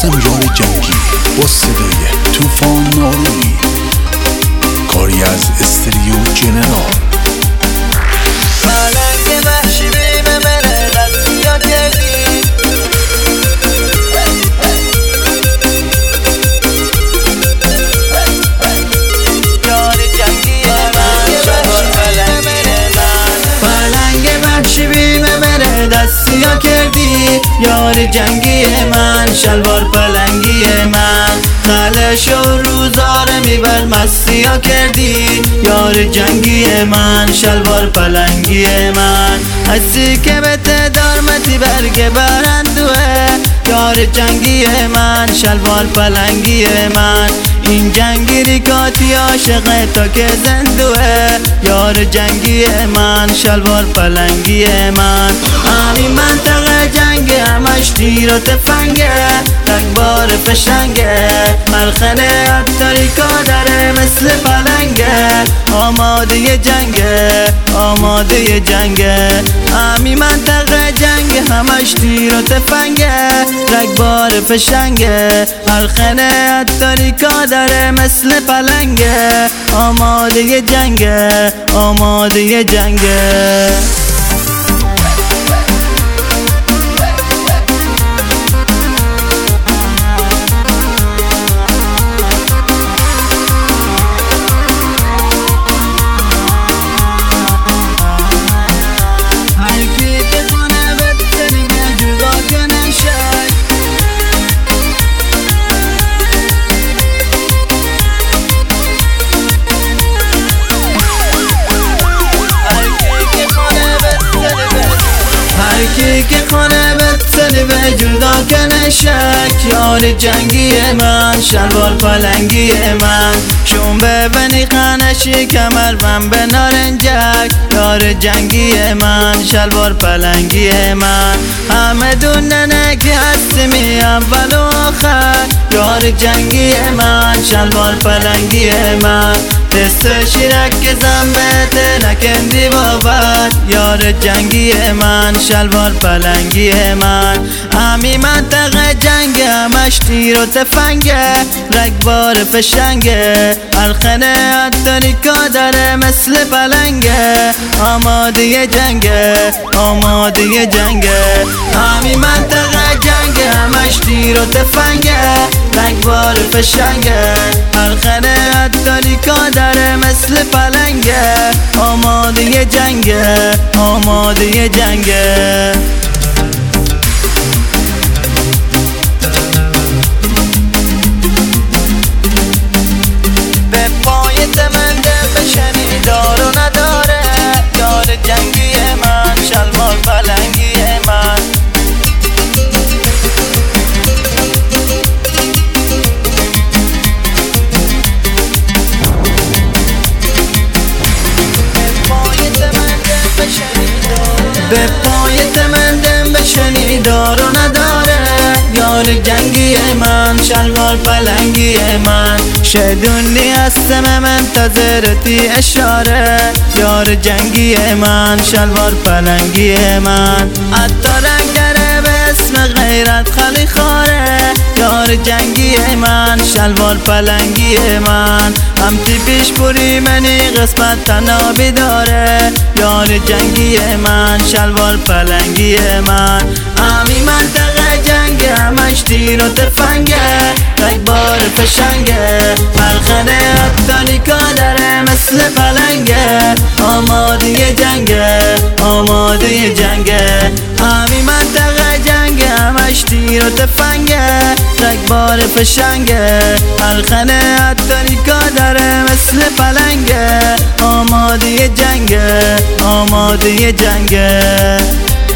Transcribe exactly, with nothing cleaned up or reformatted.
قاسم یار جنگی با صدای طوفان نارونی، کاری از استریو جنرال. پلنگ وحشی بیم منه دستیا کردی، یار جنگی من شلوار پلنگی من. پلنگ وحشی بیم منه دستیا کردی، یار جنگی من شلوار پلنگی من. خلش و روزاره میبر مستیا کردی، یار جنگی من شلوار پلنگی من. هستی که به تدارمتی برگ برندوه، یار جنگی من شلوار پلنگی من. این جنگیری کاتی عاشق تا که زندوه، یار جنگی من شلوار پلنگی من. همین منطقه جنگ همش تیر و تفنگه، رگبار فشنگه، ملخنه عطاری کادره مثل پلنگه. آماده جنگه آماده جنگه، همین منطقه جنگ همش تیر و تفنگه، رگبار فشنگه، ملخنه عطاری کادره مثل پلنگه. آماده جنگه آماده جنگه. هرکی که خانه بتسلی به جدا کنه شک، یار جنگی من شلوار پلنگی من. شون ببنی خانشی کمر من به نارنجک، یار جنگی من شلوار پلنگی من. همه دوننه که هستمی اول و آخر، یار جنگی من شلوار پلنگی من. دست شیرک که زنبته نکندی باور، یار جنگی من شلوار پلنگی من. همی منطقه جنگ همش تیر و تفنگه، رگبار فشنگه، الخنه عطاری کادره مثل پلنگه. آماده جنگه آماده جنگه، همی منطقه جنگ همش تیر و تفنگه، رگبار فشنگه، الخنه عطاری کادره مثل پلنگه. آماده جنگه آماده جنگه. به پای تمنده بشنی دار و نداره، یار جنگی من شلوار پلنگی من. به پای تمندم بشنی دار و نداره، یار جنگی من شلوار پلنگی من. شدونی هستم منتظرتی اشاره، یار جنگی من شلوار پلنگی من. حتی رنگ داره به اسم غیرت خالی خاره، یار جنگی من شلوار پلنگی من. همتی پیش بوری منی قسمت تنابی داره، یار جنگی من شلوار پلنگی من. همی منطقه جنگ همش تیر و تفنگه، رگبار فشنگه، ملخنه عطاری کادره مثل پلنگه. آماده جنگه آماده جنگه، همی منطقه جنگ همش تیر و تفنگه، رگبار فشنگه، ملخنه عطاری کادره مثل پلنگه. آماده جنگه آماده جنگه.